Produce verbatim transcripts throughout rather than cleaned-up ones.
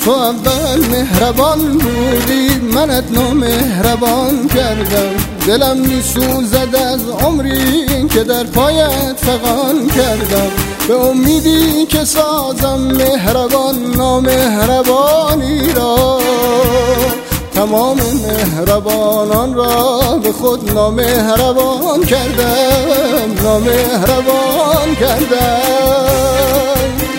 تو اول مهربان بودی منت نامهربان کردم، دلم میسوزد از عمری که در پایت فغان کردم. به امیدی که سازم مهربان نامهربانی را، تمام مهربانان را به خود نامهربان کردم، نامهربان کردم.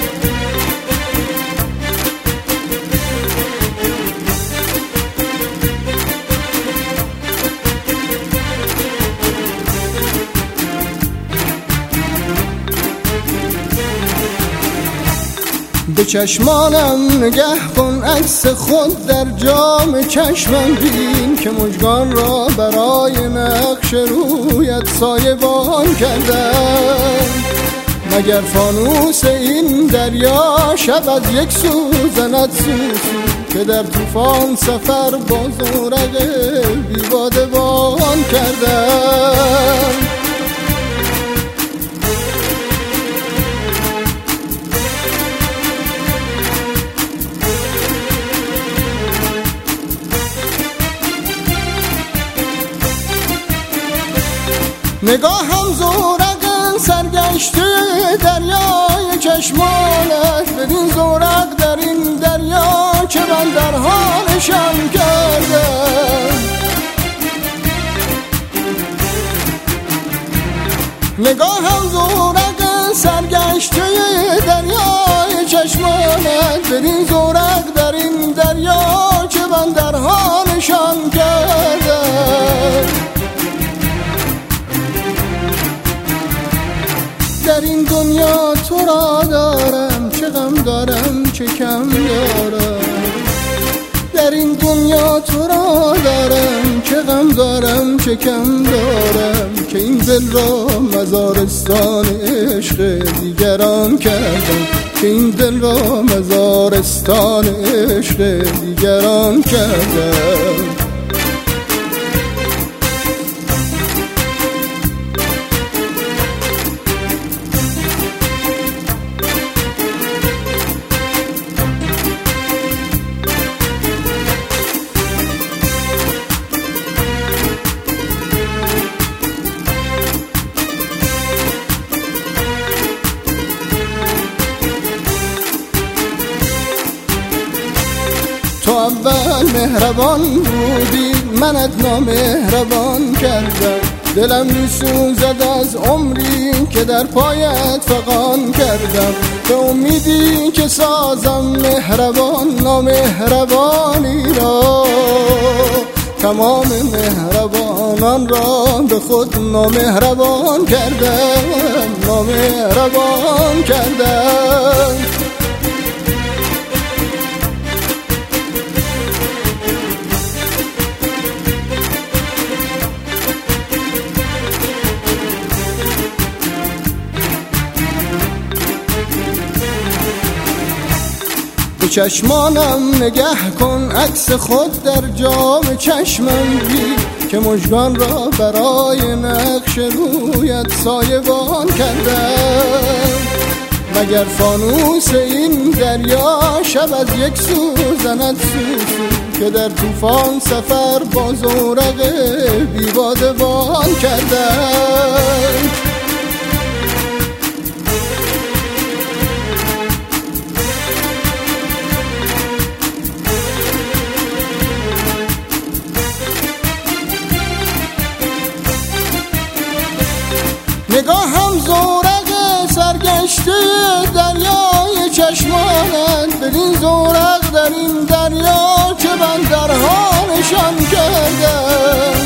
به چشمانم نگه کن، عکس خود در جام چشمم بین که مژگان را برای نقش رویت سایبان کردم. مگر فانوس این دریا شب از یک سو زند سوسو که در طوفان سفر با زورق بی بادبان کردم. نگاهم زورق سرگشته دریای چشمانت، بدین زورق در این دریا که بندرها نشان کردم. نگاهم زورق سرگشته دریای چشمانت، بدین زورق در این دریا که بندرها نشان کردم. در این دنیا تو را دارم، چه غم دارم چه کم دارم. در این دنیا تو را دارم، چه غم دارم چه کم دارم. که این دل را مزارستان عشق دیگران کردم، که این دل را مزارستان عشق دیگران کردم. تو اول مهربان بودی منت نامهربان کردم، دلم میسوزد از عمری که در پایت فغان کردم. به امیدی که سازم مهربان نامهربانی را، تمام مهربانان را به خود نامهربان کردم، نامهربان کردم. به چشمانم نگه کن، عکس خود در جام چشمم بین که مژگان را برای نقش رویت سایبان کردم. مگر فانوس این دریا شب از یک سو زند سوسو که در طوفان سفر با زورق بی بادبان کردم. نگاهم زورق سرگشته دریای چشمانت، بدین زورق در این دریا که بندرها نشان کردم.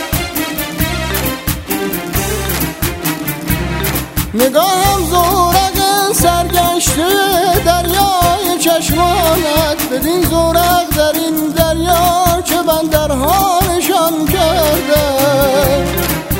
نگاهم زورق سرگشته دریای چشمانت، بدین زورق در این دریا که بندرها نشان کردم.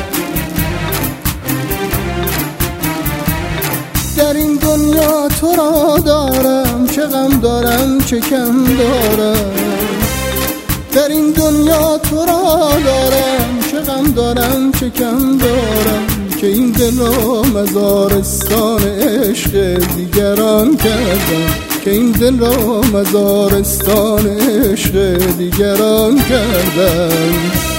در این دنیا تو را دارم، چه غم دارم چه کم دارم. در این دنیا تو را دارم، چه غم دارم چه کم دارم. که این دل را مزارستان عشق دیگران کردم، که این دل را مزارستان عشق دیگران کردن.